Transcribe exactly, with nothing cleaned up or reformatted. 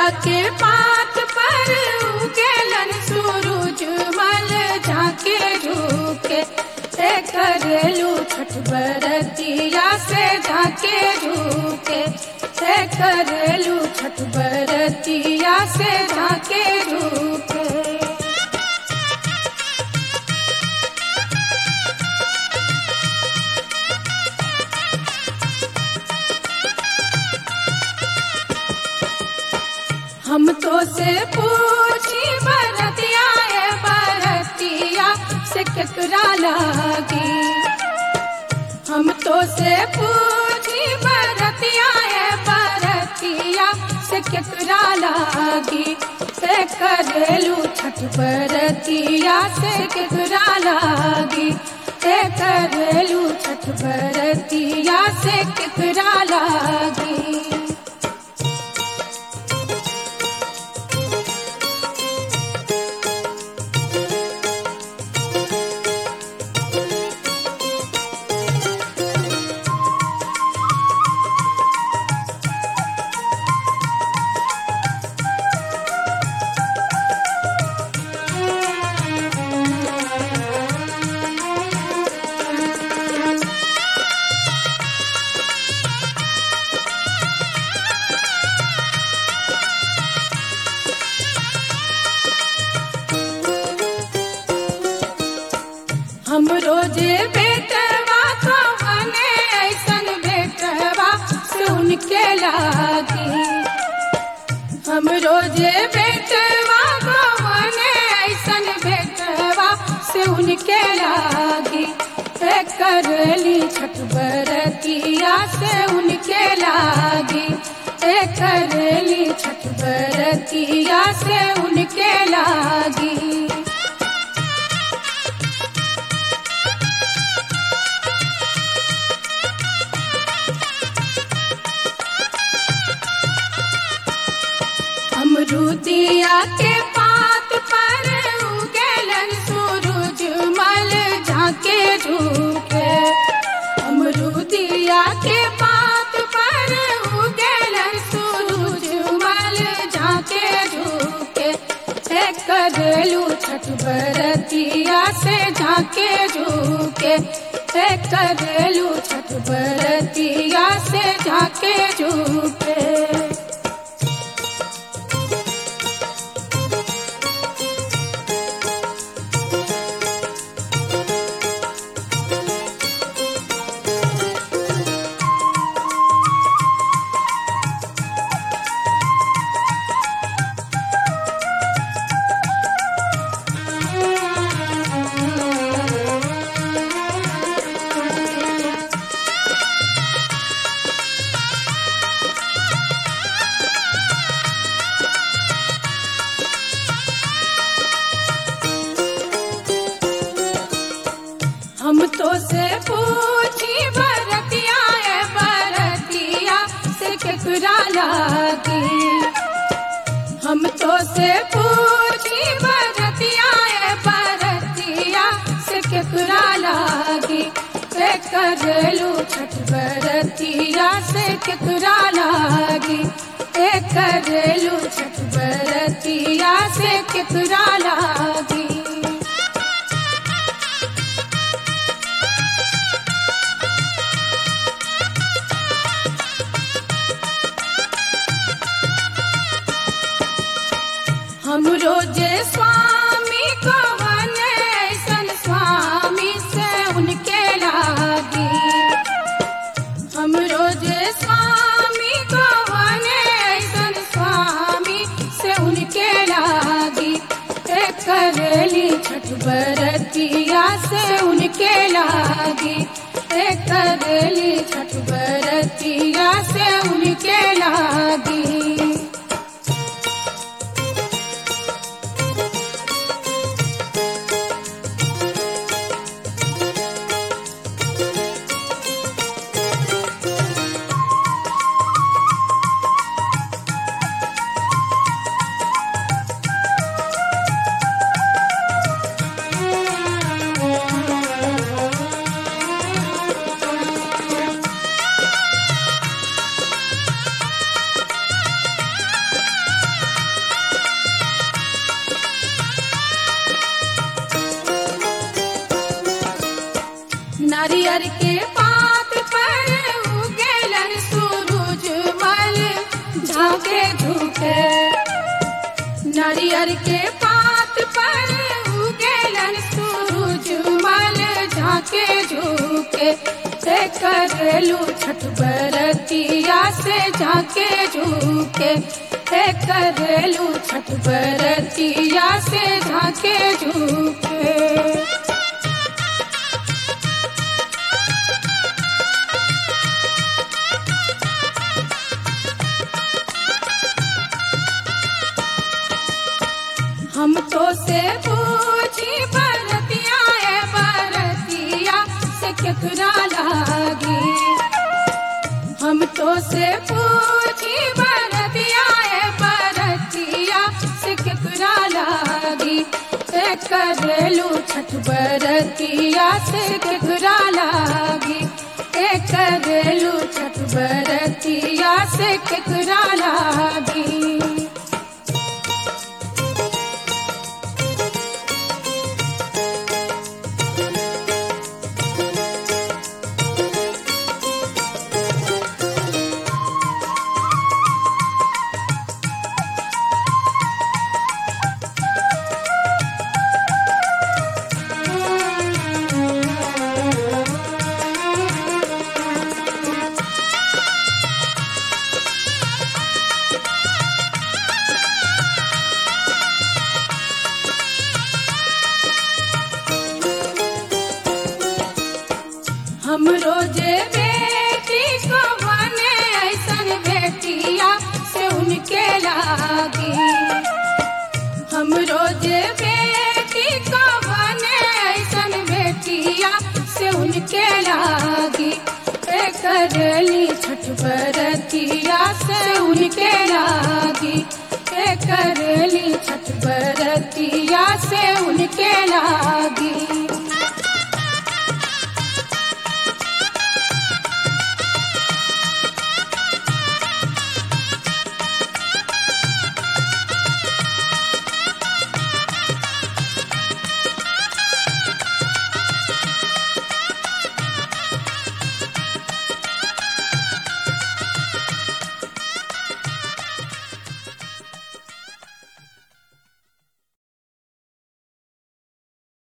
के पात पर उगेलन सूरज मल झाके झुके से करेलू छठ बरतिया से झाके झुके से करेलू छठ बरतिया से झाके झुके। हम तो से पूछी बरतिया है बरतिया से केकरा लागी। हम तो से पूछी बरतिया है बरतिया से केकरा लागी से करेलू छठ बरतिया से केकरा लागी से करेलू छठ बरतिया से केकरा लागी। हम रोजे बेटवा को बने ऐसन बेटवा से उनके लागी। हम रोजे बेटवा को बने ऐसन बेटवा से उनके लागी से करेली छठ बरतिया से उनके लागी से करेली छठ बरतिया से उनके लागी। अमरूदिया के पात पर उगेलन सूरज मल झाके झुके। अमरूदिया के पात पर उगेलन सूरज मल झाके झुके से करेलू छठ बरतिया से झाके झुके से करेलू छठ बरतिया से झाके झुके। हम तो से पूछी बरतिया है बरतिया से केकरा लागी। हम तो से पूछी बरतिया है बरतिया से केकरा लागी से करेलू छठ बरतिया से केकरा लागी से करेलू छठ बरतिया से केकरा लागी। हम रोजे स्वामी को बने ऐसन स्वामी से उनके लागी। हम रोजे स्वामी को बने ऐसन स्वामी से उनके लागी से करेली छठ बरतिया से उनके लागी से करेली छठ बरतिया से उनके लागी। झाके झूके नारियर के पात पर उगेलन सूरज मल झाके झूके से करेलू छठ बरतिया से झाके झूके से करेलू छठ बरतिया से झाके झूके हम तो से पूछी बरतिया है बरतिया से केकरा लागी हम तो से पूछी बरतिया है बरतिया से केकरा लागी से करेलू छठ बरतिया से केकरा लागी से करेलू छठ बरतिया से केकरा लागी हम रोजे बेटी को बने ऐसन बेटिया से उनके लागी हम रोजे बेटी को बने ऐसन बेटिया से उनके लागी ए करेली छठ बरतिया से उनके लागी ए करेली छठ बरतिया से उनके लागी